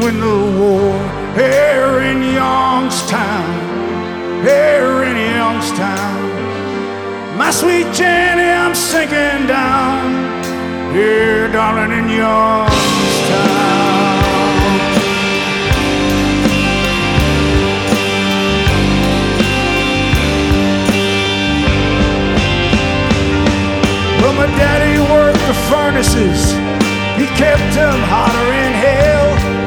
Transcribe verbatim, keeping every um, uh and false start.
in the war here in Youngstown, here in Youngstown. My sweet Jenny, I'm sinking down here, darling, in Youngstown. Well, my daddy worked the furnaces, he kept them hotter in